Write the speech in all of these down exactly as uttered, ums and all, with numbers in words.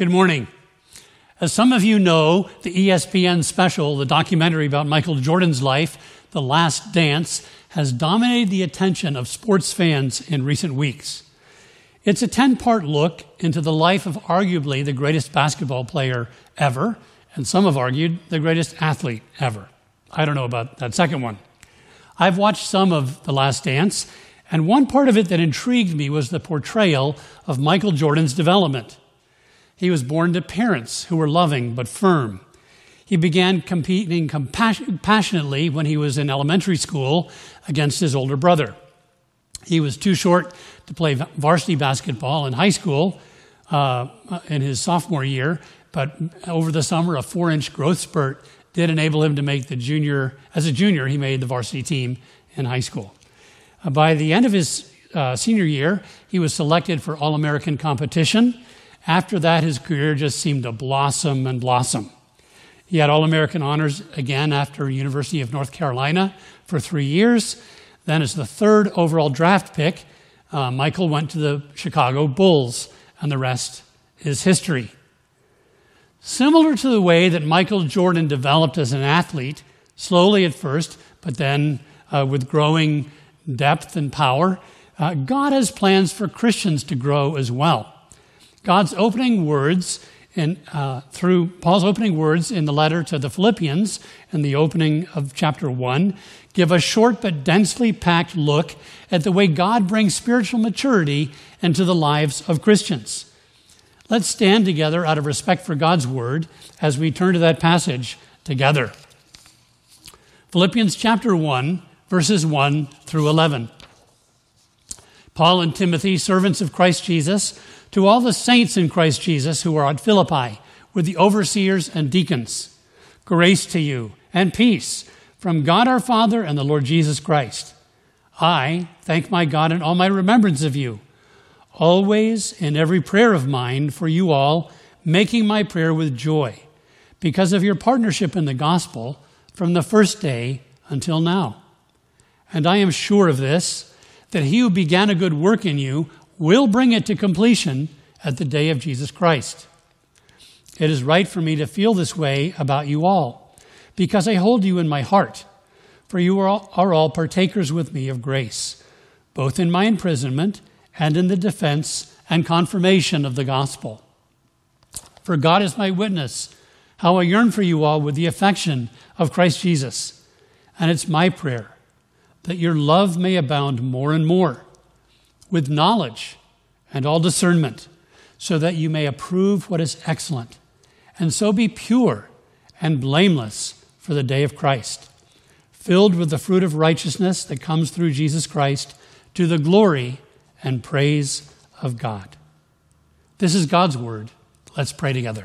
Good morning. As some of you know, the E S P N special, the documentary about Michael Jordan's life, The Last Dance, has dominated the attention of sports fans in recent weeks. It's a ten-part look into the life of arguably the greatest basketball player ever, and some have argued the greatest athlete ever. I don't know about that second one. I've watched some of The Last Dance, and one part of it that intrigued me was the portrayal of Michael Jordan's development. He was born to parents who were loving but firm. He began competing compassion- passionately when he was in elementary school against his older brother. He was too short to play varsity basketball in high school uh, in his sophomore year, but over the summer, a four-inch growth spurt did enable him to make the junior, as a junior, he made the varsity team in high school. Uh, by the end of his uh, senior year, he was selected for All-American competition. After that, his career just seemed to blossom and blossom. He had All-American honors again after University of North Carolina for three years. Then as the third overall draft pick, uh, Michael went to the Chicago Bulls, and the rest is history. Similar to the way that Michael Jordan developed as an athlete, slowly at first, but then uh, with growing depth and power, uh, God has plans for Christians to grow as well. God's opening words in, uh, through Paul's opening words in the letter to the Philippians in the opening of chapter one give a short but densely packed look at the way God brings spiritual maturity into the lives of Christians. Let's stand together out of respect for God's word as we turn to that passage together. Philippians chapter one, verses one through eleven. Paul and Timothy, servants of Christ Jesus, to all the saints in Christ Jesus who are at Philippi, with the overseers and deacons, grace to you and peace from God our Father and the Lord Jesus Christ. I thank my God in all my remembrance of you, always in every prayer of mine for you all, making my prayer with joy, because of your partnership in the gospel from the first day until now. And I am sure of this, that he who began a good work in you will bring it to completion at the day of Jesus Christ. It is right for me to feel this way about you all, because I hold you in my heart, for you are all, are all partakers with me of grace, both in my imprisonment and in the defense and confirmation of the gospel. For God is my witness, how I yearn for you all with the affection of Christ Jesus. And it's my prayer that your love may abound more and more, with knowledge and all discernment, so that you may approve what is excellent, and so be pure and blameless for the day of Christ, filled with the fruit of righteousness that comes through Jesus Christ, to the glory and praise of God. This is God's word. Let's pray together.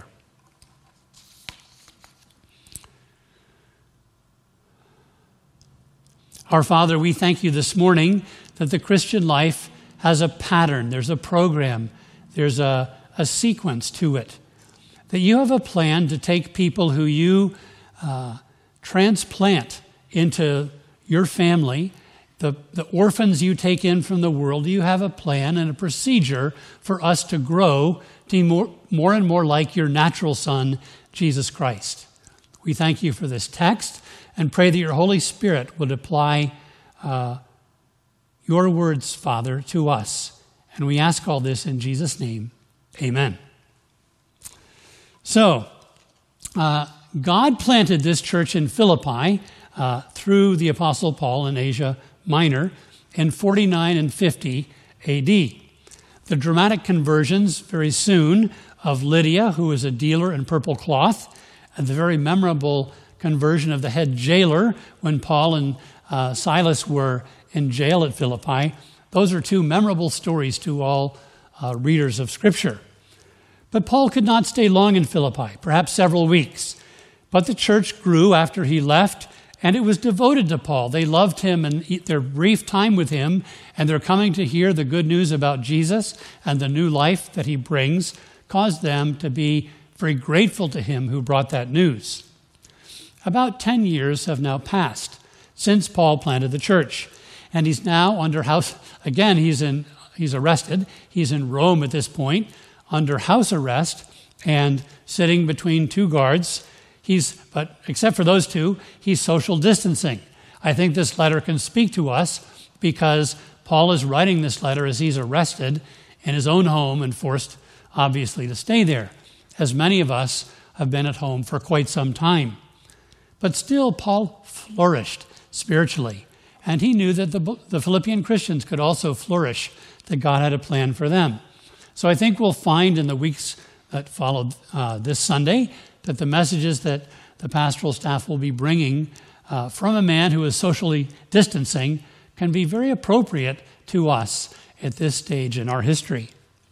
Our Father, we thank you this morning that the Christian life has a pattern, there's a program, there's a, a sequence to it. That you have a plan to take people who you uh, transplant into your family, the, the orphans you take in from the world. You have a plan and a procedure for us to grow to be more, more and more like your natural Son, Jesus Christ. We thank you for this text and pray that your Holy Spirit would apply uh, your words, Father, to us. And we ask all this in Jesus' name. Amen. So, uh, God planted this church in Philippi uh, through the Apostle Paul in Asia Minor in forty-nine and fifty A D. The dramatic conversions very soon of Lydia, who was a dealer in purple cloth, and the very memorable conversion of the head jailer when Paul and uh, Silas were in jail at Philippi. Those are two memorable stories to all uh, readers of Scripture. But Paul could not stay long in Philippi, perhaps several weeks. But the church grew after he left, and it was devoted to Paul. They loved him and their brief time with him, and their coming to hear the good news about Jesus and the new life that he brings caused them to be very grateful to him who brought that news. About ten years have now passed since Paul planted the church. And he's now under house, again, he's in, he's arrested. He's in Rome at this point, under house arrest and sitting between two guards. He's, but except for those two, he's social distancing. I think this letter can speak to us because Paul is writing this letter as he's arrested in his own home and forced, obviously, to stay there, as many of us have been at home for quite some time. But still, Paul flourished spiritually, and he knew that the, the Philippian Christians could also flourish, that God had a plan for them. So I think we'll find in the weeks that followed uh, this Sunday that the messages that the pastoral staff will be bringing uh, from a man who is socially distancing can be very appropriate to us at this stage in our history.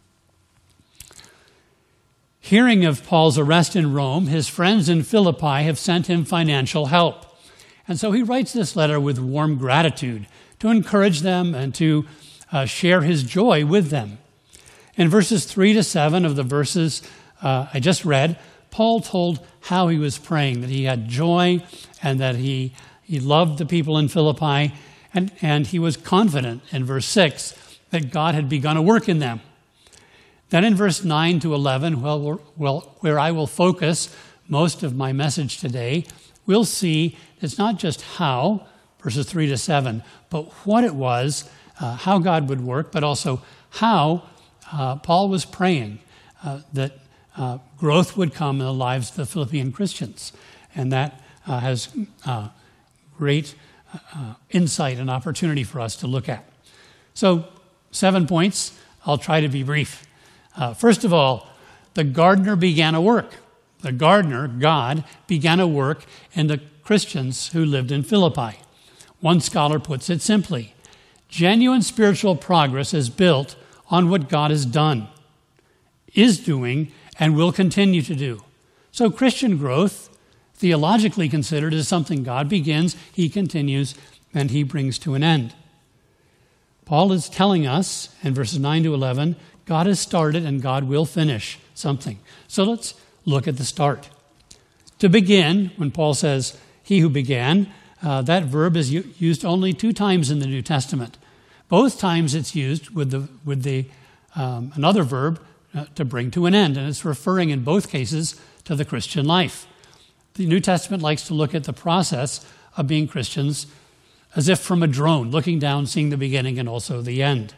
Hearing of Paul's arrest in Rome, his friends in Philippi have sent him financial help. And so he writes this letter with warm gratitude to encourage them and to uh, share his joy with them. In verses three to seven of the verses uh, I just read, Paul told how he was praying, that he had joy and that he, he loved the people in Philippi, and, and he was confident in verse six that God had begun a work in them. Then in verse nine to eleven, well, well, where I will focus most of my message today, we'll see it's not just how, verses three to seven, but what it was, uh, how God would work, but also how uh, Paul was praying uh, that uh, growth would come in the lives of the Philippian Christians. And that uh, has uh, great uh, insight and opportunity for us to look at. So, seven points. I'll try to be brief. Uh, first of all, the gardener began a work. The gardener, God, began a work in the Christians who lived in Philippi. One scholar puts it simply, genuine spiritual progress is built on what God has done, is doing, and will continue to do. So Christian growth, theologically considered, is something God begins, he continues, and he brings to an end. Paul is telling us in verses nine to eleven, God has started and God will finish something. So let's look at the start. To begin, when Paul says, he who began, uh, that verb is u- used only two times in the New Testament. Both times it's used with the with the um, another verb uh, to bring to an end, and it's referring in both cases to the Christian life. The New Testament likes to look at the process of being Christians as if from a drone, looking down, seeing the beginning and also the end.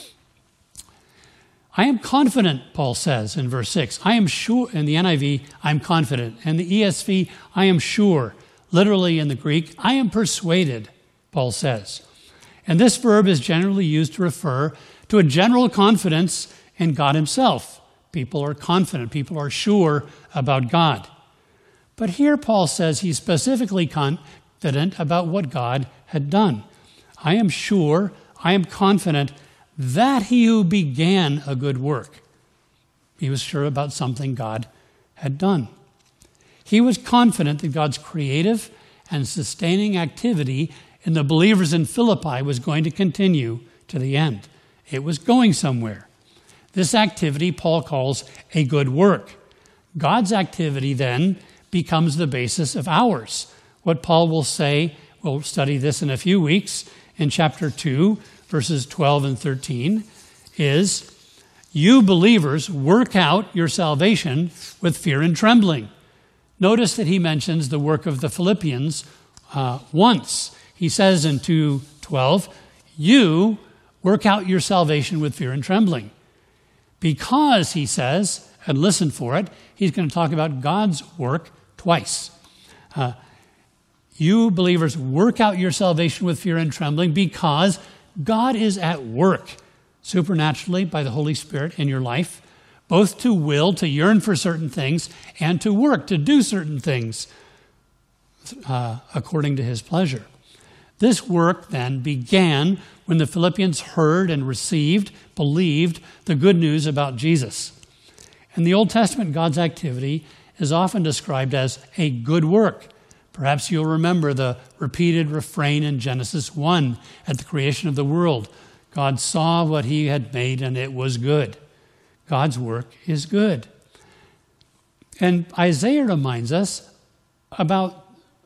I am confident, Paul says in verse six. I am sure, in the N I V, I'm confident. In the E S V, I am sure. Literally in the Greek, I am persuaded, Paul says. And this verb is generally used to refer to a general confidence in God himself. People are confident. People are sure about God. But here Paul says he's specifically confident about what God had done. I am sure, I am confident that he who began a good work. He was sure about something God had done. He was confident that God's creative and sustaining activity in the believers in Philippi was going to continue to the end. It was going somewhere. This activity Paul calls a good work. God's activity then becomes the basis of ours. What Paul will say, we'll study this in a few weeks, in chapter two, verses twelve and thirteen, is, you believers work out your salvation with fear and trembling. Notice that he mentions the work of the Philippians uh, once. He says in two twelve, you work out your salvation with fear and trembling. Because, he says, and listen for it, he's going to talk about God's work twice. Uh, you believers work out your salvation with fear and trembling because God is at work supernaturally by the Holy Spirit in your life, both to will, to yearn for certain things, and to work, to do certain things uh, according to his pleasure. This work then began when the Philippians heard and received, believed the good news about Jesus. In the Old Testament, God's activity is often described as a good work. Perhaps you'll remember the repeated refrain in Genesis one at the creation of the world. God saw what he had made and it was good. God's work is good. And Isaiah reminds us about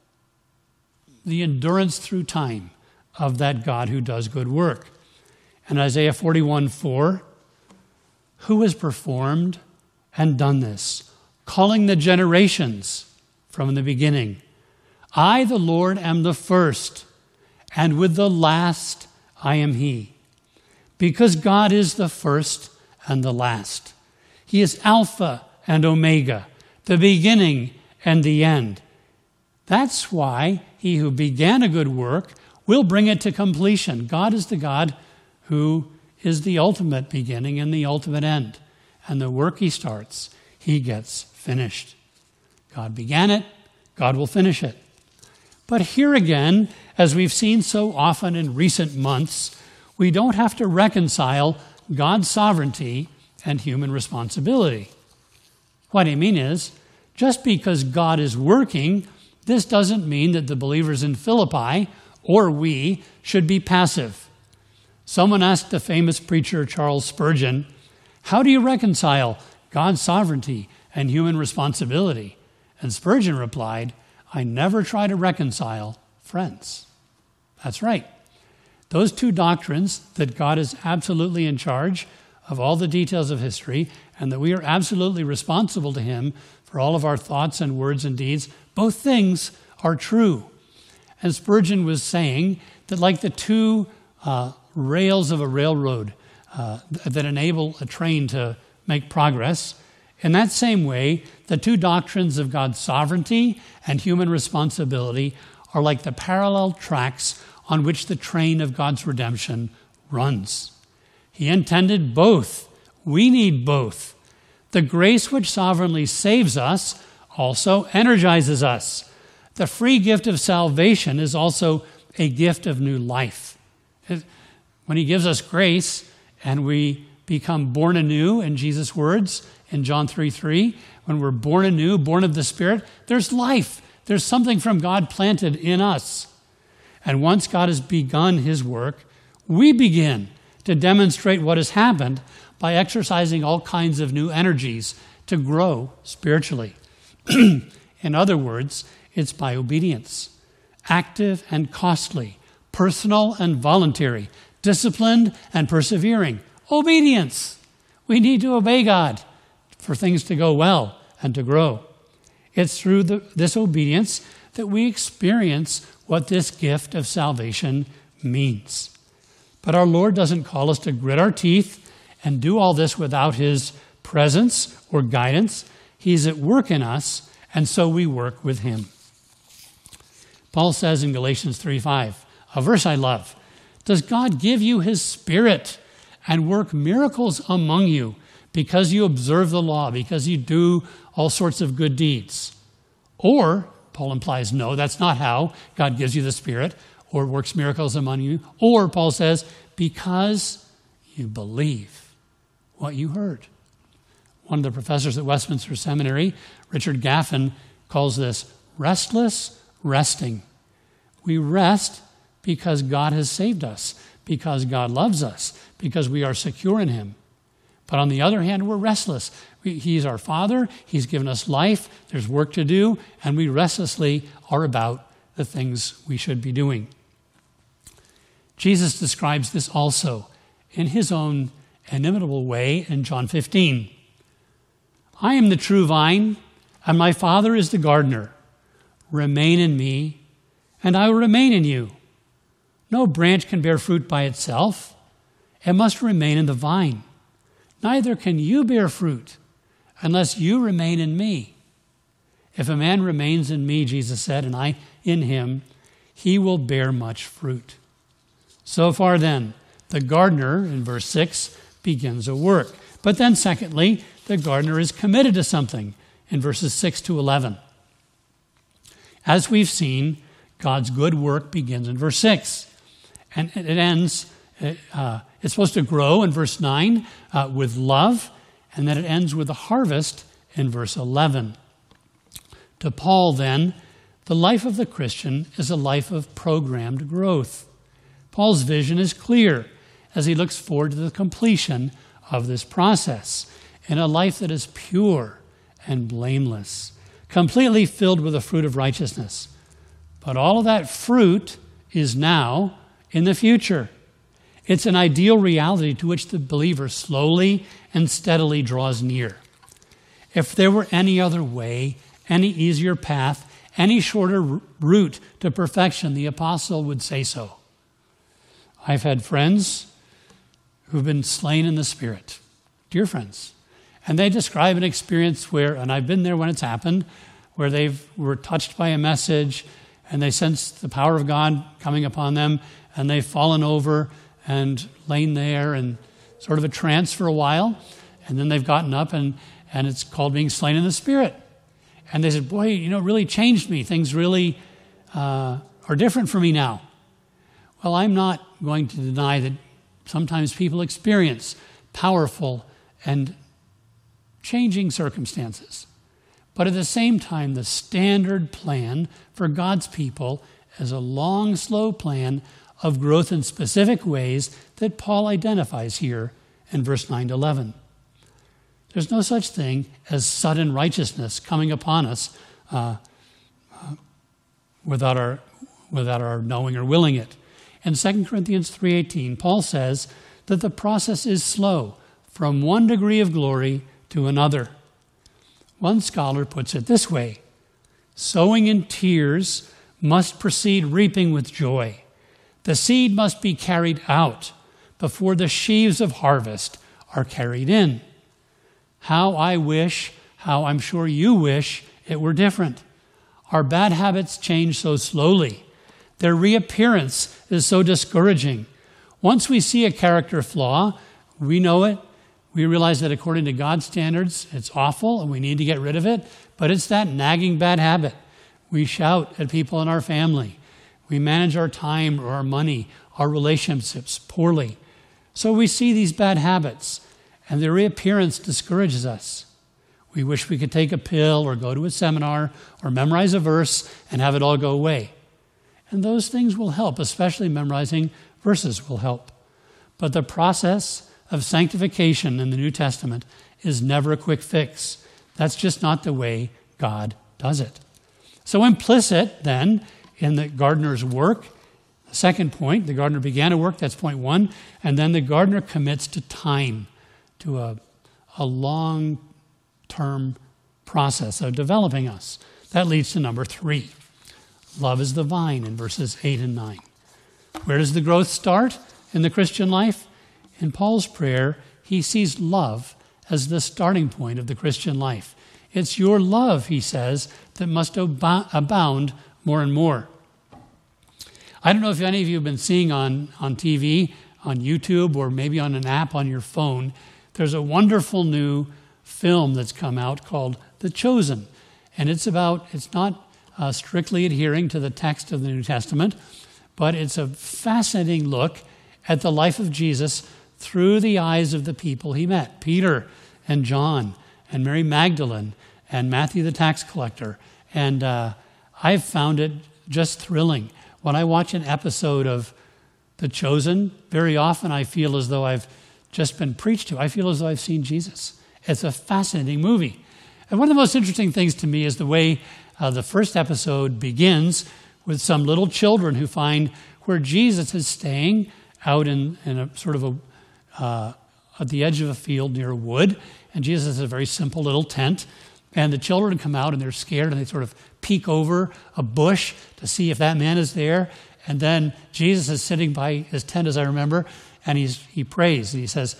the endurance through time of that God who does good work. In Isaiah forty-one four, who has performed and done this, calling the generations from the beginning. I, the Lord, am the first, and with the last I am he. Because God is the first and the last. He is Alpha and Omega, the beginning and the end. That's why he who began a good work will bring it to completion. God is the God who is the ultimate beginning and the ultimate end. And the work he starts, he gets finished. God began it, God will finish it. But here again, as we've seen so often in recent months, we don't have to reconcile God's sovereignty and human responsibility. What I mean is, just because God is working, this doesn't mean that the believers in Philippi, or we, should be passive. Someone asked the famous preacher Charles Spurgeon, how do you reconcile God's sovereignty and human responsibility? And Spurgeon replied, I never try to reconcile friends. That's right. Those two doctrines, that God is absolutely in charge of all the details of history and that we are absolutely responsible to him for all of our thoughts and words and deeds, both things are true. And Spurgeon was saying that like the two uh, rails of a railroad uh, that enable a train to make progress, in that same way, the two doctrines of God's sovereignty and human responsibility are like the parallel tracks on which the train of God's redemption runs. He intended both. We need both. The grace which sovereignly saves us also energizes us. The free gift of salvation is also a gift of new life. When he gives us grace and we become born anew, in Jesus' words, in John three three, when we're born anew, born of the Spirit, there's life. There's something from God planted in us. And once God has begun his work, we begin to demonstrate what has happened by exercising all kinds of new energies to grow spiritually. In other words, it's by obedience, active and costly, personal and voluntary, disciplined and persevering. Obedience. We need to obey God for things to go well and to grow. It's through the, this obedience that we experience what this gift of salvation means. But our Lord doesn't call us to grit our teeth and do all this without his presence or guidance. He's at work in us, and so we work with him. Paul says in Galatians three five, a verse I love, does God give you his Spirit and work miracles among you because you observe the law, because you do all sorts of good deeds? Or, Paul implies, no, that's not how God gives you the Spirit or works miracles among you. Or, Paul says, because you believe what you heard. One of the professors at Westminster Seminary, Richard Gaffin, calls this restless resting. We rest because God has saved us, because God loves us, because we are secure in him. But on the other hand, we're restless. We, he's our Father. He's given us life. There's work to do, and we restlessly are about the things we should be doing. Jesus describes this also in his own inimitable way in John fifteen. I am the true vine, and my Father is the gardener. Remain in me, and I will remain in you. No branch can bear fruit by itself. It must remain in the vine. Neither can you bear fruit unless you remain in me. If a man remains in me, Jesus said, and I in him, he will bear much fruit. So far then, the gardener, in verse six, begins a work. But then secondly, the gardener is committed to something in verses six to eleven. As we've seen, God's good work begins in verse six. And it ends, uh, it's supposed to grow in verse nine uh, with love, and then it ends with a harvest in verse eleven. To Paul, then, the life of the Christian is a life of programmed growth. Paul's vision is clear as he looks forward to the completion of this process in a life that is pure and blameless, completely filled with the fruit of righteousness. But all of that fruit is now in the future. It's an ideal reality to which the believer slowly and steadily draws near. If there were any other way, any easier path, any shorter route to perfection, the apostle would say so. I've had friends who've been slain in the Spirit, dear friends, and they describe an experience where, and I've been there when it's happened, where they were touched by a message and they sensed the power of God coming upon them, and they've fallen over and lain there in sort of a trance for a while, and then they've gotten up, and, and it's called being slain in the Spirit. And they said, boy, you know, it really changed me. Things really uh, are different for me now. Well, I'm not going to deny that sometimes people experience powerful and changing circumstances. But at the same time, the standard plan for God's people is a long, slow plan of growth in specific ways that Paul identifies here in verse nine to eleven. There's no such thing as sudden righteousness coming upon us uh, uh, without our without our knowing or willing it. In Second Corinthians three eighteen, Paul says that the process is slow, from one degree of glory to another. One scholar puts it this way: sowing in tears must precede reaping with joy. The seed must be carried out before the sheaves of harvest are carried in. How I wish, how I'm sure you wish, it were different. Our bad habits change so slowly. Their reappearance is so discouraging. Once we see a character flaw, we know it. We realize that according to God's standards, it's awful and we need to get rid of it. But it's that nagging bad habit. We shout at people in our family. We manage our time or our money, our relationships poorly. So we see these bad habits, and their reappearance discourages us. We wish we could take a pill or go to a seminar or memorize a verse and have it all go away. And those things will help, especially memorizing verses will help. But the process of sanctification in the New Testament is never a quick fix. That's just not the way God does it. So implicit, then, in the gardener's work, the second point, the gardener began a work, that's point one, and then the gardener commits to time, to a, a long-term process of developing us. That leads to number three. Love is the vine in verses eight and nine. Where does the growth start in the Christian life? In Paul's prayer, he sees love as the starting point of the Christian life. It's your love, he says, that must ab- abound more and more. I don't know if any of you have been seeing on, on T V, on YouTube, or maybe on an app on your phone, there's a wonderful new film that's come out called The Chosen. And it's about, it's not uh, strictly adhering to the text of the New Testament, but it's a fascinating look at the life of Jesus through the eyes of the people he met. Peter and John and Mary Magdalene and Matthew the tax collector. And uh, I've found it just thrilling. When I watch an episode of The Chosen, very often I feel as though I've just been preached to. I feel as though I've seen Jesus. It's a fascinating movie. And one of the most interesting things to me is the way uh, the first episode begins with some little children who find where Jesus is staying out in, in a sort of a, uh, at the edge of a field near a wood. And Jesus has a very simple little tent. And the children come out and they're scared and they sort of peek over a bush to see if that man is there. And then Jesus is sitting by his tent, as I remember, and he's, he prays and he says,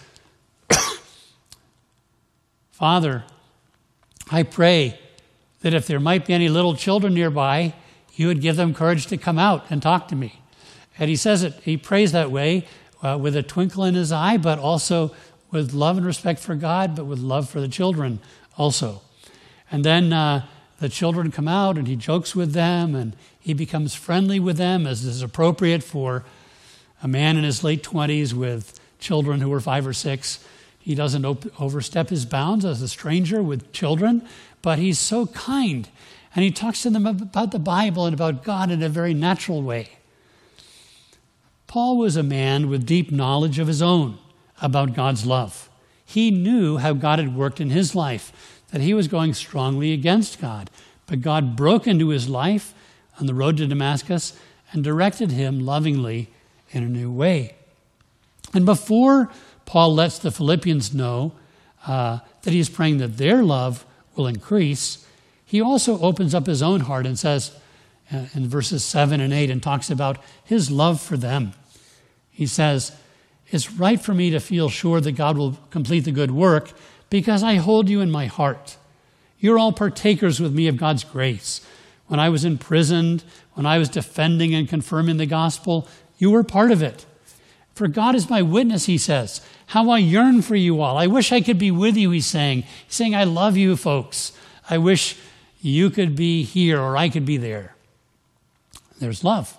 Father, I pray that if there might be any little children nearby, you would give them courage to come out and talk to me. And he says it, he prays that way uh, with a twinkle in his eye, but also with love and respect for God, but with love for the children also. And then uh, the children come out and he jokes with them and he becomes friendly with them, as is appropriate for a man in his late twenties with children who are five or six. He doesn't op- overstep his bounds as a stranger with children, but he's so kind. And he talks to them about the Bible and about God in a very natural way. Paul was a man with deep knowledge of his own about God's love. He knew how God had worked in his life, that he was going strongly against God. But God broke into his life on the road to Damascus and directed him lovingly in a new way. And before Paul lets the Philippians know uh, that he's praying that their love will increase, he also opens up his own heart and says uh, in verses seven and eight and talks about his love for them. He says, it's right for me to feel sure that God will complete the good work because I hold you in my heart. You're all partakers with me of God's grace. When I was imprisoned, when I was defending and confirming the gospel, you were part of it. For God is my witness, he says, how I yearn for you all. I wish I could be with you, he's saying. He's saying, I love you, folks. I wish you could be here or I could be there. There's love.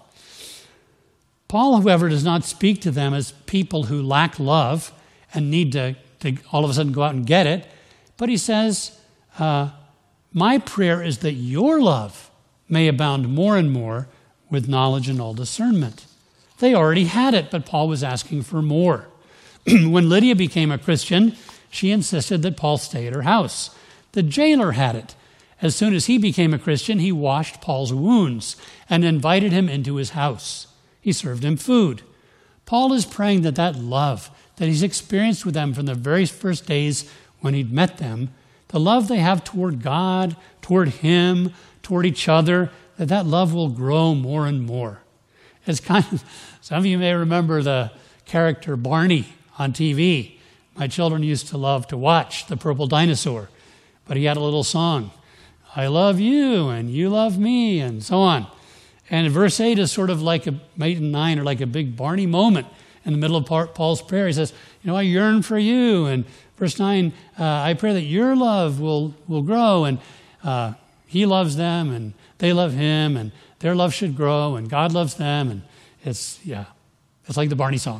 Paul, however, does not speak to them as people who lack love and need to, to all of a sudden go out and get it. But he says, uh, my prayer is that your love may abound more and more with knowledge and all discernment. They already had it, but Paul was asking for more. When Lydia became a Christian, she insisted that Paul stay at her house. The jailer had it. As soon as he became a Christian, he washed Paul's wounds and invited him into his house. He served him food. Paul is praying that that love that he's experienced with them from the very first days when he'd met them, the love they have toward God, toward him, toward each other, that that love will grow more and more. It's kind of, some of you may remember the character Barney on T V. My children used to love to watch The Purple Dinosaur, but he had a little song, I love you and you love me, and so on. And verse eight is sort of like a, eight and nine are like a big Barney moment in the middle of Paul's prayer. He says, you know, I yearn for you. And verse nine, uh, I pray that your love will, will grow. And uh, he loves them and they love him and their love should grow and God loves them. And it's, yeah, it's like the Barney song.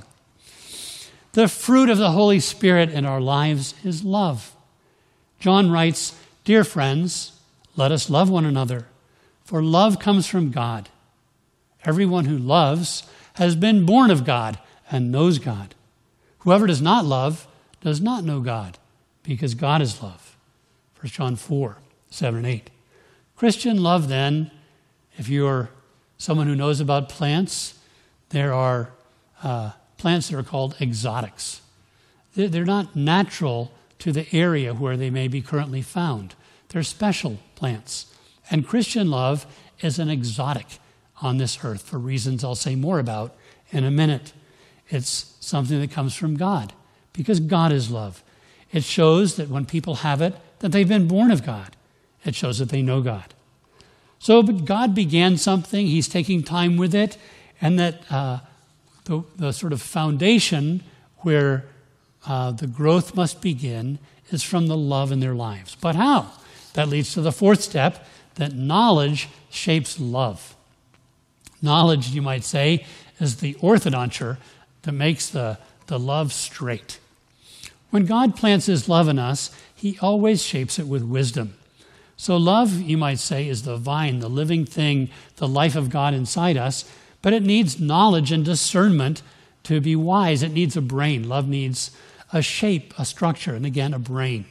The fruit of the Holy Spirit in our lives is love. John writes, dear friends, let us love one another, for love comes from God. Everyone who loves has been born of God and knows God. Whoever does not love does not know God, because God is love. First John four, seven and eight. Christian love, then, if you're someone who knows about plants, there are uh, plants that are called exotics. They're not natural to the area where they may be currently found. They're special plants. And Christian love is an exotic on this earth for reasons I'll say more about in a minute. It's something that comes from God because God is love. It shows that when people have it, that they've been born of God. It shows that they know God. So, but God began something. He's taking time with it. And that uh, the, the sort of foundation where uh, the growth must begin is from the love in their lives. But how? That leads to the fourth step, that knowledge shapes love. Knowledge, you might say, is the orthodonture that makes the, the love straight. When God plants his love in us, he always shapes it with wisdom. So love, you might say, is the vine, the living thing, the life of God inside us, but it needs knowledge and discernment to be wise. It needs a brain. Love needs a shape, a structure, and again, a brain.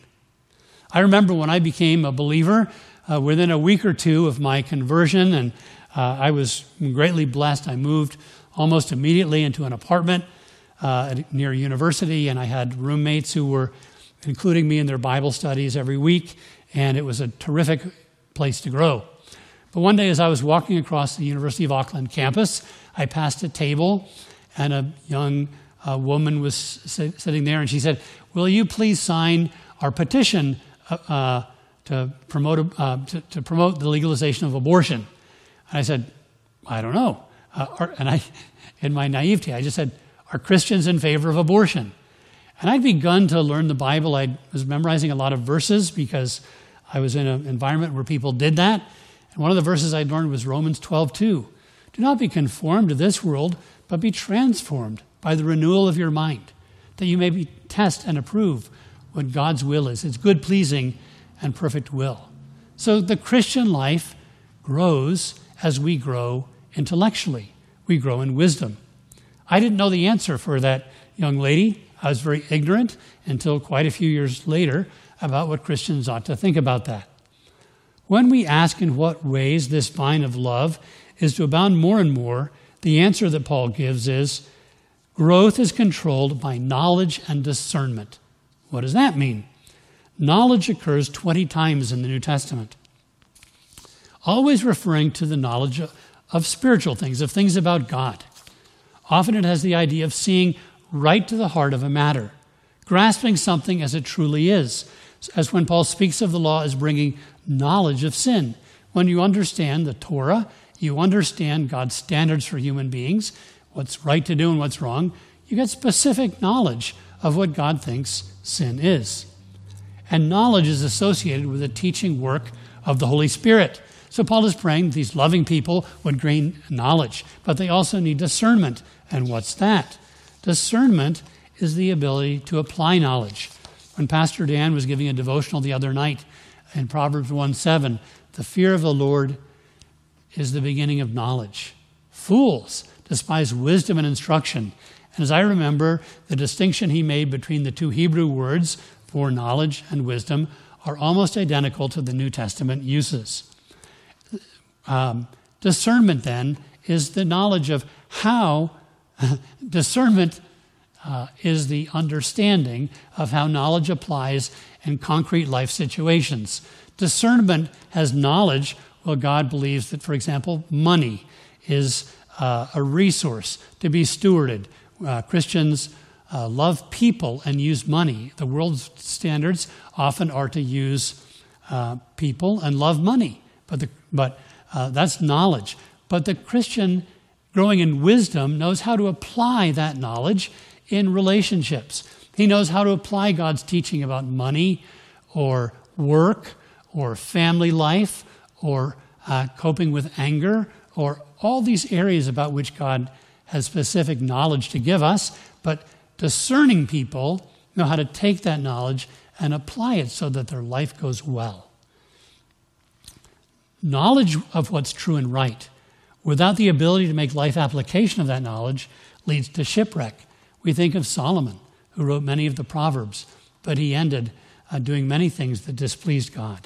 I remember when I became a believer, uh, within a week or two of my conversion, and uh, I was greatly blessed. I moved almost immediately into an apartment uh, near a university, and I had roommates who were including me in their Bible studies every week, and it was a terrific place to grow. But one day as I was walking across the University of Auckland campus, I passed a table, and a young uh, woman was sit- sitting there, and she said, will you please sign our petition uh, uh, to promote uh, to, to promote the legalization of abortion? And I said, I don't know. Uh, are, and I, in my naivety, I just said, are Christians in favor of abortion? And I'd begun to learn the Bible. I was memorizing a lot of verses because I was in an environment where people did that. And one of the verses I'd learned was Romans twelve two. Do not be conformed to this world, but be transformed by the renewal of your mind, that you may be test and approve what God's will is, his good, pleasing, and perfect will. So the Christian life grows as we grow intellectually. We grow in wisdom. I didn't know the answer for that young lady. I was very ignorant until quite a few years later about what Christians ought to think about that. When we ask in what ways this vine of love is to abound more and more, the answer that Paul gives is growth is controlled by knowledge and discernment. What does that mean? knowledge occurs twenty times in the New Testament, always referring to the knowledge of, of spiritual things, of things about God. Often it has the idea of seeing right to the heart of a matter, grasping something as it truly is, as when Paul speaks of the law as bringing knowledge of sin. When you understand the Torah, you understand God's standards for human beings, what's right to do and what's wrong, you get specific knowledge of what God thinks sin is. And knowledge is associated with the teaching work of the Holy Spirit. So Paul is praying these loving people would gain knowledge, but they also need discernment. And what's that? Discernment is the ability to apply knowledge. When Pastor Dan was giving a devotional the other night in Proverbs one seven, the fear of the Lord is the beginning of knowledge. Fools despise wisdom and instruction. And as I remember, the distinction he made between the two Hebrew words for knowledge and wisdom are almost identical to the New Testament uses. Um, discernment, then, is the knowledge of how, discernment uh, is the understanding of how knowledge applies in concrete life situations. Discernment has knowledge. Well, God believes that, for example, money is uh, a resource to be stewarded. Uh, Christians uh, love people and use money. The world's standards often are to use uh, people and love money, but the, but uh, that's knowledge. But the Christian, growing in wisdom, knows how to apply that knowledge in relationships. He knows how to apply God's teaching about money or work or family life or uh, coping with anger or all these areas about which God has specific knowledge to give us, but discerning people know how to take that knowledge and apply it so that their life goes well. Knowledge of what's true and right, without the ability to make life application of that knowledge, leads to shipwreck. We think of Solomon, who wrote many of the Proverbs, but he ended uh, doing many things that displeased God.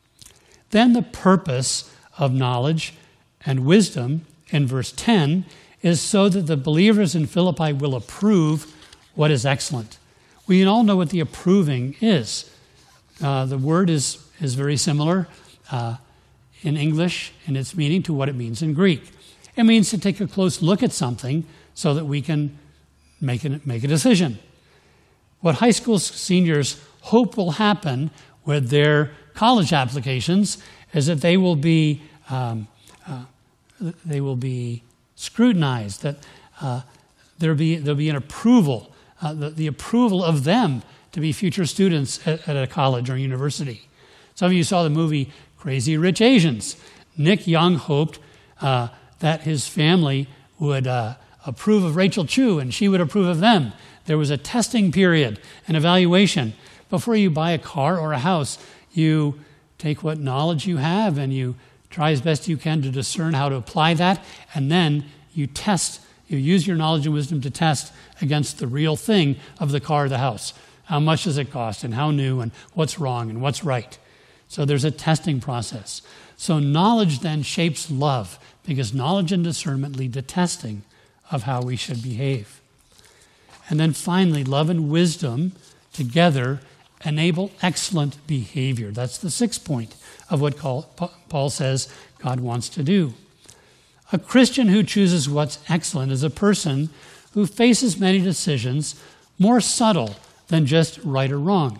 Then the purpose of knowledge and wisdom in verse ten is so that the believers in Philippi will approve what is excellent. We all know what the approving is. Uh, the word is, is very similar uh, in English in its meaning to what it means in Greek. It means to take a close look at something so that we can make, it, make a decision. What high school seniors hope will happen with their college applications is that they will be um, uh, they will be scrutinized, that uh, there'll be there'll be an approval, uh, the, the approval of them to be future students at, at a college or university. Some of you saw the movie Crazy Rich Asians. Nick Young hoped uh, that his family would uh, approve of Rachel Chu and she would approve of them. There was a testing period, an evaluation. Before you buy a car or a house, you take what knowledge you have and you try as best you can to discern how to apply that, and then you test, you use your knowledge and wisdom to test against the real thing of the car or the house. How much does it cost and how new and what's wrong and what's right? So there's a testing process. So knowledge then shapes love because knowledge and discernment lead to testing of how we should behave. And then finally, love and wisdom together enable excellent behavior. That's the sixth point of what Paul says God wants to do. A Christian who chooses what's excellent is a person who faces many decisions more subtle than just right or wrong.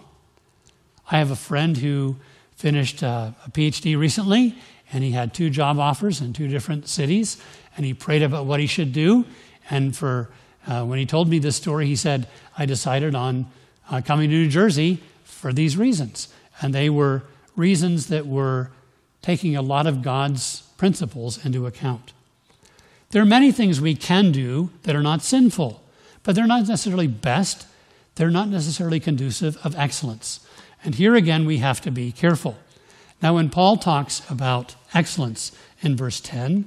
I have a friend who finished a P H D recently, and he had two job offers in two different cities, and he prayed about what he should do. And for uh, when he told me this story, he said, I decided on uh, coming to New Jersey for these reasons. And they were reasons that were taking a lot of God's principles into account. There are many things we can do that are not sinful, but they're not necessarily best. They're not necessarily conducive of excellence. And here again, we have to be careful. Now, when Paul talks about excellence in verse ten,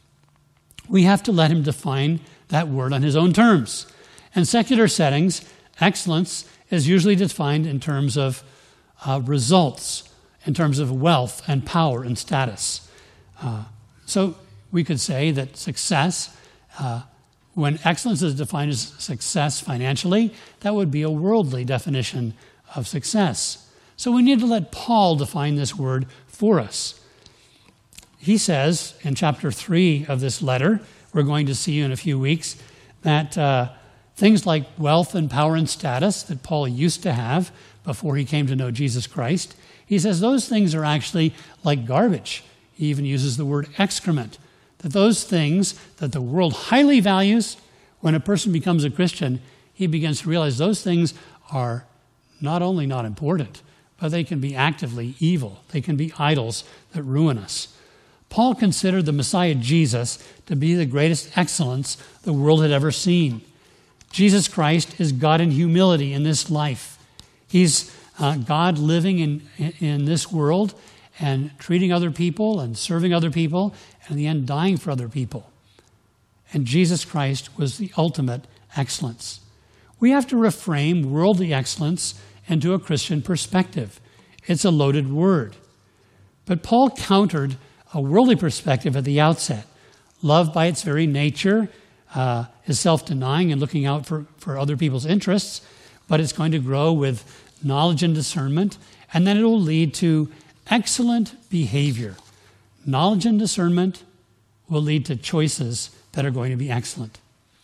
we have to let him define that word on his own terms. In secular settings, excellence is usually defined in terms of uh, results, in terms of wealth and power and status. Uh, so we could say that success, uh, when excellence is defined as success financially, that would be a worldly definition of success. So we need to let Paul define this word for us. He says in chapter three of this letter, we're going to see in a few weeks, that uh, things like wealth and power and status that Paul used to have before he came to know Jesus Christ, he says those things are actually like garbage. He even uses the word excrement. That those things that the world highly values, when a person becomes a Christian, he begins to realize those things are not only not important, but they can be actively evil. They can be idols that ruin us. Paul considered the Messiah Jesus to be the greatest excellence the world had ever seen. Jesus Christ is God in humility in this life. He's uh, God living in, in this world and treating other people and serving other people, and in the end dying for other people. And Jesus Christ was the ultimate excellence. We have to reframe worldly excellence into a Christian perspective. It's a loaded word. But Paul countered a worldly perspective at the outset. Love by its very nature uh, is self-denying and looking out for, for other people's interests, but it's going to grow with knowledge and discernment, and then it will lead to excellent behavior. Knowledge and discernment will lead to choices that are going to be excellent.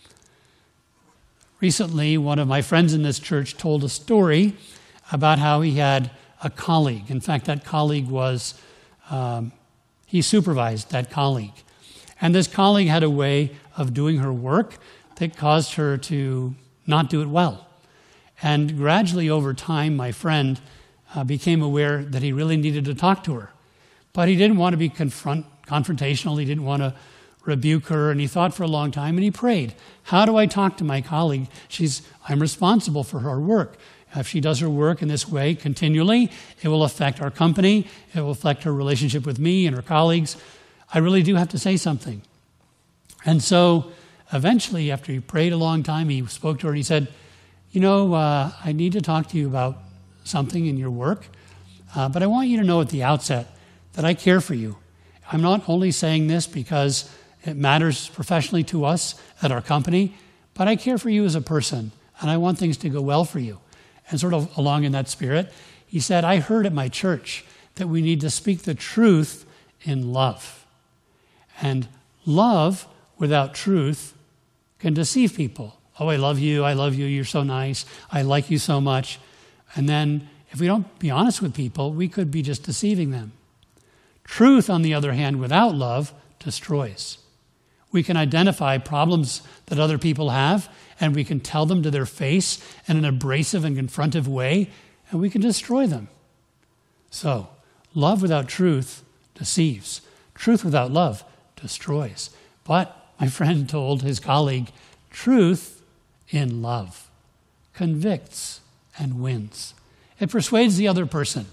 Recently, one of my friends in this church told a story about how he had a colleague. In fact, that colleague was, um, he supervised that colleague. And this colleague had a way of doing her work that caused her to not do it well. And gradually over time, my friend uh, became aware that he really needed to talk to her. But he didn't want to be confront, confrontational. He didn't want to rebuke her. And he thought for a long time, and he prayed, how do I talk to my colleague? She's, I'm responsible for her work. If she does her work in this way continually, it will affect our company. It will affect her relationship with me and her colleagues. I really do have to say something. And so eventually, after he prayed a long time, he spoke to her and he said, you know, uh, I need to talk to you about something in your work, uh, but I want you to know at the outset that I care for you. I'm not only saying this because it matters professionally to us at our company, but I care for you as a person, and I want things to go well for you. And sort of along in that spirit, he said, I heard at my church that we need to speak the truth in love. And love without truth can deceive people. Oh, I love you, I love you, you're so nice, I like you so much. And then if we don't be honest with people, we could be just deceiving them. Truth, on the other hand, without love, destroys. We can identify problems that other people have, and we can tell them to their face in an abrasive and confrontive way, and we can destroy them. So, love without truth deceives. Truth without love destroys. But my friend told his colleague, truth in love convicts and wins. It persuades the other person.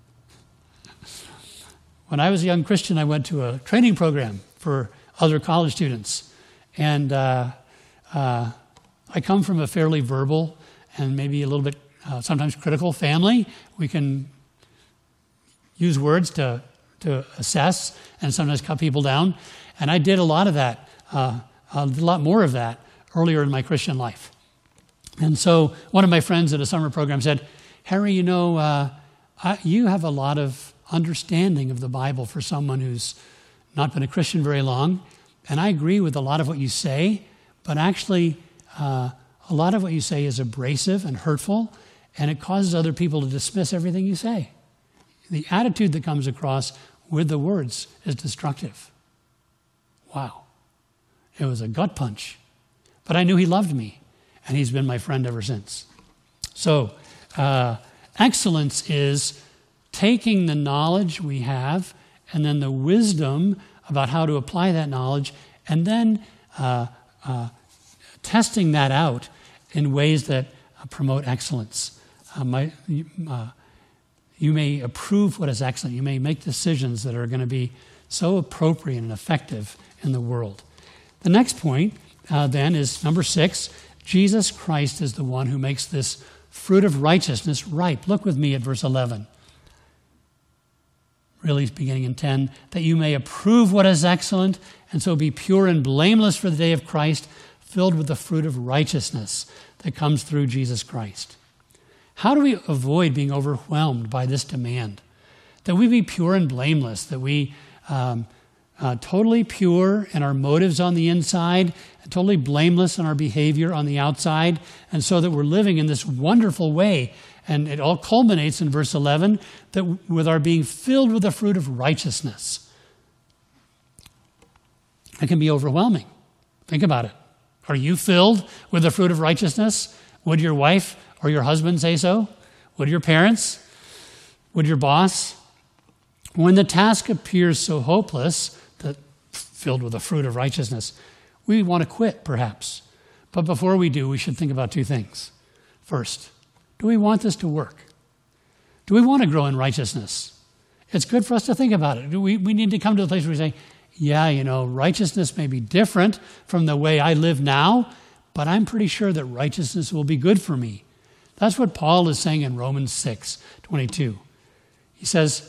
When I was a young Christian, I went to a training program for other college students. And uh, uh, I come from a fairly verbal and maybe a little bit uh, sometimes critical family. We can use words to, to assess and sometimes cut people down. And I did a lot of that, uh, a lot more of that earlier in my Christian life. And so one of my friends at a summer program said, Harry, you know, uh, I, you have a lot of understanding of the Bible for someone who's not been a Christian very long, and I agree with a lot of what you say, but actually uh, a lot of what you say is abrasive and hurtful, and it causes other people to dismiss everything you say. The attitude that comes across with the words is destructive. Wow. It was a gut punch. But I knew he loved me, and he's been my friend ever since. So, uh, excellence is taking the knowledge we have and then the wisdom about how to apply that knowledge, and then uh, uh, testing that out in ways that uh, promote excellence. Uh, my, uh, you may approve what is excellent. You may make decisions that are going to be so appropriate and effective in the world. The next point, uh, then, is number six. Jesus Christ is the one who makes this fruit of righteousness ripe. Look with me at verse eleven. Really beginning in ten, that you may approve what is excellent, and so be pure and blameless for the day of Christ, filled with the fruit of righteousness that comes through Jesus Christ. How do we avoid being overwhelmed by this demand? That we be pure and blameless, that we um, uh, totally pure in our motives on the inside, and totally blameless in our behavior on the outside, and so that we're living in this wonderful way. And it all culminates in verse eleven, that with our being filled with the fruit of righteousness. It can be overwhelming. Think about it. Are you filled with the fruit of righteousness? Would your wife or your husband say so? Would your parents? Would your boss? When the task appears so hopeless, that filled with the fruit of righteousness, we want to quit, perhaps. But before we do, we should think about two things. First, do we want this to work? Do we want to grow in righteousness? It's good for us to think about it. Do we, we need to come to the place where we say, yeah, you know, righteousness may be different from the way I live now, but I'm pretty sure that righteousness will be good for me. That's what Paul is saying in Romans six twenty-two. He says,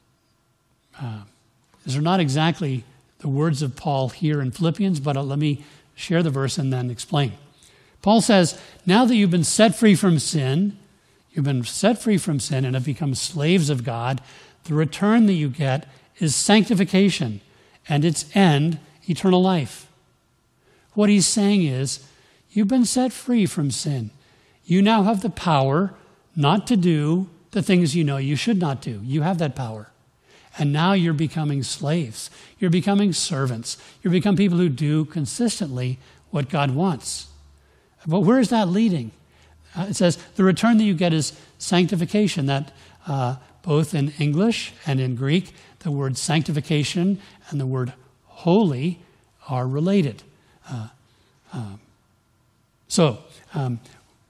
uh, these are not exactly the words of Paul here in Philippians, but uh, let me share the verse and then explain. Paul says, now that you've been set free from sin, you've been set free from sin and have become slaves of God, the return that you get is sanctification, and its end, eternal life. What he's saying is, you've been set free from sin. You now have the power not to do the things you know you should not do. You have that power. And now you're becoming slaves. You're becoming servants. You become people who do consistently what God wants. But where is that leading? Uh, it says the return that you get is sanctification. That uh, both in English and in Greek, the word sanctification and the word holy are related. Uh, um, so, um,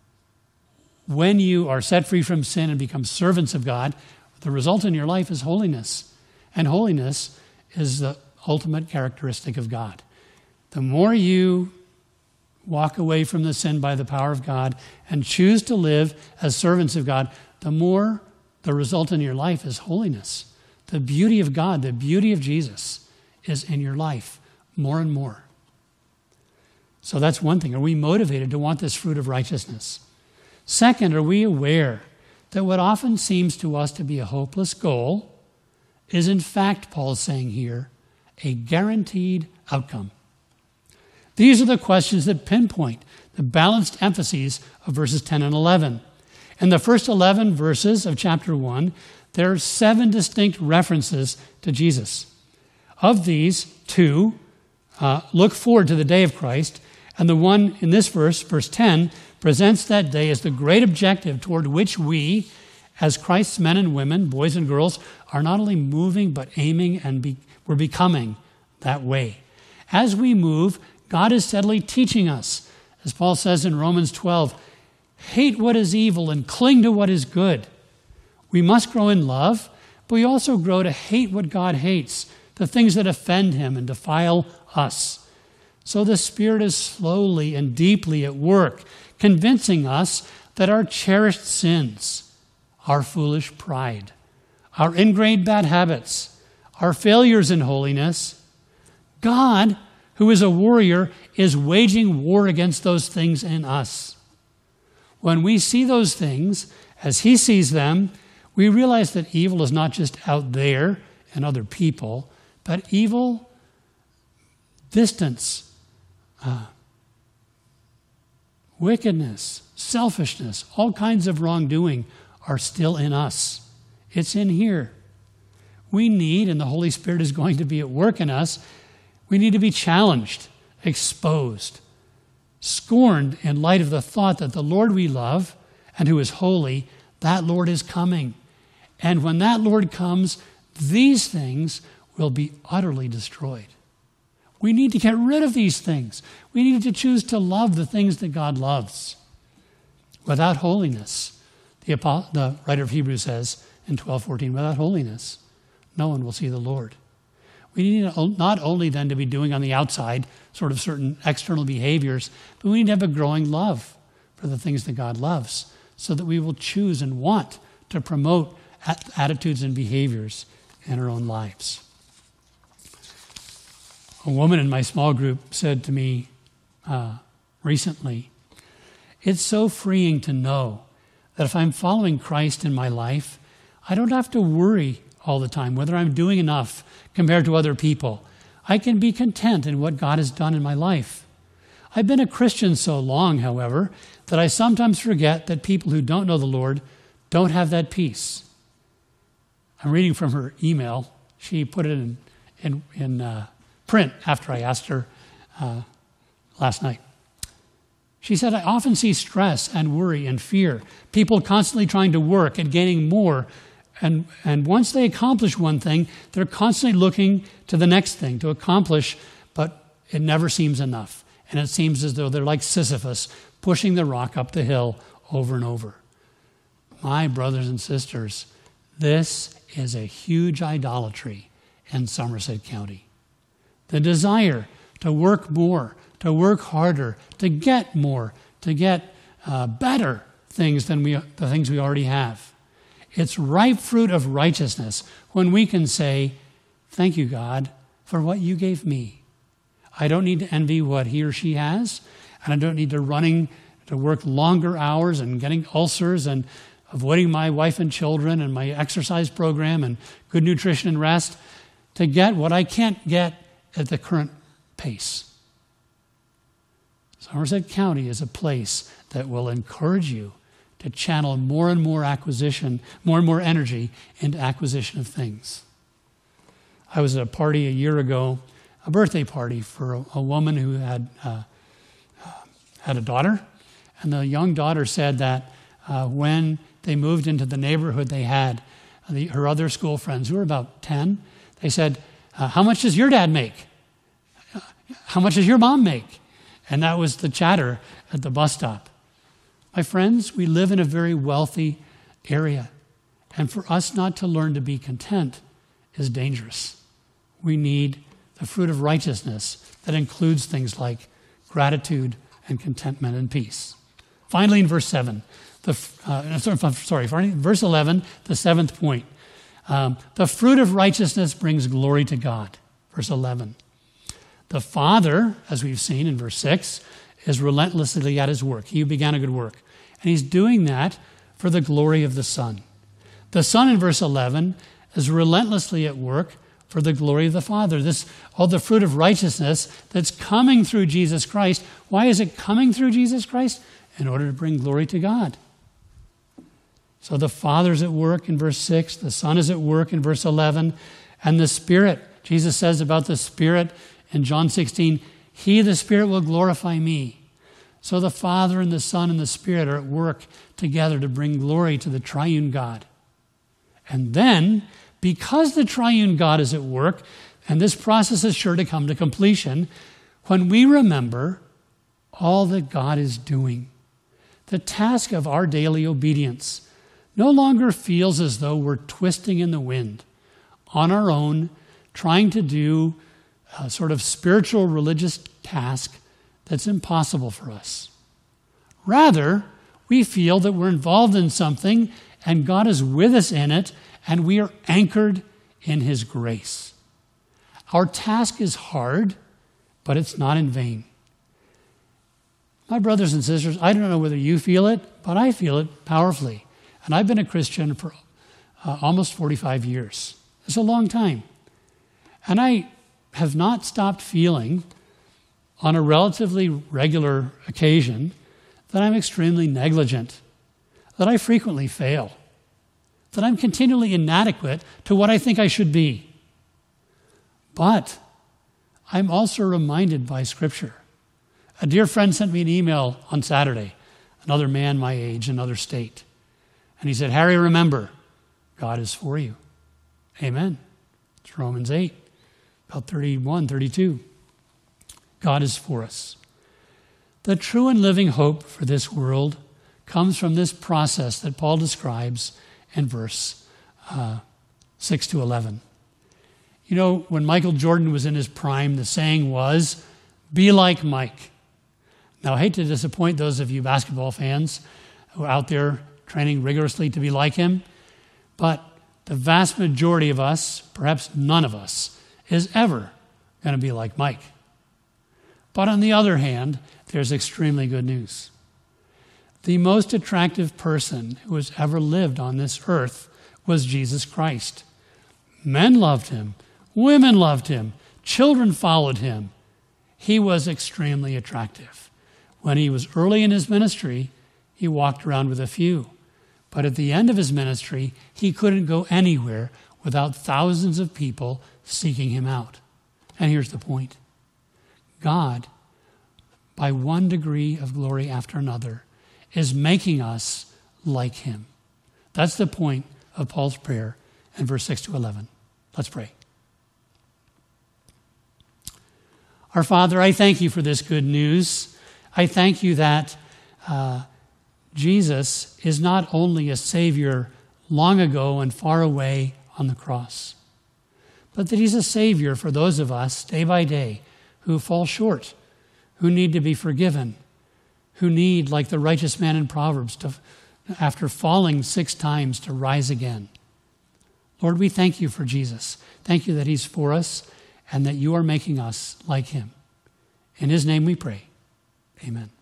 when you are set free from sin and become servants of God, the result in your life is holiness. And holiness is the ultimate characteristic of God. The more you walk away from the sin by the power of God and choose to live as servants of God, the more the result in your life is holiness. The beauty of God, the beauty of Jesus is in your life more and more. So that's one thing. Are we motivated to want this fruit of righteousness? Second, are we aware that what often seems to us to be a hopeless goal is in fact, Paul's saying here, a guaranteed outcome? These are the questions that pinpoint the balanced emphases of verses ten and eleven. In the first eleven verses of chapter one, there are seven distinct references to Jesus. Of these, two uh, look forward to the day of Christ, and the one in this verse, verse ten, presents that day as the great objective toward which we, as Christ's men and women, boys and girls, are not only moving but aiming, and be, we're becoming that way. As we move, God is steadily teaching us, as Paul says in Romans twelve, hate what is evil and cling to what is good. We must grow in love, but we also grow to hate what God hates, the things that offend him and defile us. So the Spirit is slowly and deeply at work, convincing us that our cherished sins, our foolish pride, our ingrained bad habits, our failures in holiness, God, who is a warrior, is waging war against those things in us. When we see those things as he sees them, we realize that evil is not just out there in other people, but evil, distance, uh, wickedness, selfishness, all kinds of wrongdoing are still in us. It's in here. We need, and the Holy Spirit is going to be at work in us, we need to be challenged, exposed, scorned in light of the thought that the Lord we love and who is holy, that Lord is coming. And when that Lord comes, these things will be utterly destroyed. We need to get rid of these things. We need to choose to love the things that God loves. Without holiness, the, the writer of Hebrews says in twelve fourteen, without holiness, no one will see the Lord. We need not only then to be doing on the outside sort of certain external behaviors, but we need to have a growing love for the things that God loves so that we will choose and want to promote attitudes and behaviors in our own lives. A woman in my small group said to me uh, recently, it's so freeing to know that if I'm following Christ in my life, I don't have to worry all the time whether I'm doing enough compared to other people. I can be content in what God has done in my life. I've been a Christian so long, however, that I sometimes forget that people who don't know the Lord don't have that peace. I'm reading from her email. She put it in, in, in uh, print after I asked her uh, last night. She said, I often see stress and worry and fear, people constantly trying to work and gaining more. And, and once they accomplish one thing, they're constantly looking to the next thing to accomplish, but it never seems enough. And it seems as though they're like Sisyphus, pushing the rock up the hill over and over. My brothers and sisters, this is a huge idolatry in Somerset County. The desire to work more, to work harder, to get more, to get uh, better things than we, the things we already have. It's ripe fruit of righteousness when we can say, thank you, God, for what you gave me. I don't need to envy what he or she has, and I don't need to running to work longer hours and getting ulcers and avoiding my wife and children and my exercise program and good nutrition and rest to get what I can't get at the current pace. Somerset County is a place that will encourage you to channel more and more acquisition, more and more energy into acquisition of things. I was at a party a year ago, a birthday party for a, a woman who had uh, uh, had a daughter, and the young daughter said that uh, when they moved into the neighborhood they had, uh, the, her other school friends, who were about ten, they said, uh, how much does your dad make? How much does your mom make? And that was the chatter at the bus stop. My friends, we live in a very wealthy area, and for us not to learn to be content is dangerous. We need the fruit of righteousness that includes things like gratitude and contentment and peace. Finally, in verse seven, the uh, sorry, sorry, verse eleven, the seventh point, um, the fruit of righteousness brings glory to God. Verse eleven. The Father, as we've seen in verse six, is relentlessly at his work. He began a good work. And he's doing that for the glory of the Son. The Son, in verse eleven, is relentlessly at work for the glory of the Father. This, all the fruit of righteousness that's coming through Jesus Christ. Why is it coming through Jesus Christ? In order to bring glory to God. So the Father's at work in verse six, the Son is at work in verse eleven, and the Spirit, Jesus says about the Spirit in John sixteen, he, the Spirit, will glorify me. So the Father and the Son and the Spirit are at work together to bring glory to the triune God. And then, because the triune God is at work, and this process is sure to come to completion, when we remember all that God is doing, the task of our daily obedience no longer feels as though we're twisting in the wind on our own, trying to do a sort of spiritual religious task that's impossible for us. Rather, we feel that we're involved in something and God is with us in it and we are anchored in his grace. Our task is hard, but it's not in vain. My brothers and sisters, I don't know whether you feel it, but I feel it powerfully. And I've been a Christian for uh, almost forty-five years. It's a long time. And I have not stopped feeling on a relatively regular occasion that I'm extremely negligent, that I frequently fail, that I'm continually inadequate to what I think I should be. But I'm also reminded by Scripture. A dear friend sent me an email on Saturday, another man my age, another state. And he said, Harry, remember, God is for you. Amen. It's Romans eight, about thirty-one, thirty-two. God is for us. The true and living hope for this world comes from this process that Paul describes in verse uh, six to eleven. You know, when Michael Jordan was in his prime, the saying was, be like Mike. Now, I hate to disappoint those of you basketball fans who are out there training rigorously to be like him, but the vast majority of us, perhaps none of us, is ever going to be like Mike. But on the other hand, there's extremely good news. The most attractive person who has ever lived on this earth was Jesus Christ. Men loved him. Women loved him. Children followed him. He was extremely attractive. When he was early in his ministry, he walked around with a few. But at the end of his ministry, he couldn't go anywhere without thousands of people seeking him out. And here's the point. God, by one degree of glory after another, is making us like him. That's the point of Paul's prayer in verse six to eleven. Let's pray. Our Father, I thank you for this good news. I thank you that uh, Jesus is not only a Savior long ago and far away on the cross, but that he's a Savior for those of us day by day who fall short, who need to be forgiven, who need, like the righteous man in Proverbs, to, after falling six times, to rise again. Lord, we thank you for Jesus. Thank you that he's for us and that you are making us like him. In his name we pray. Amen.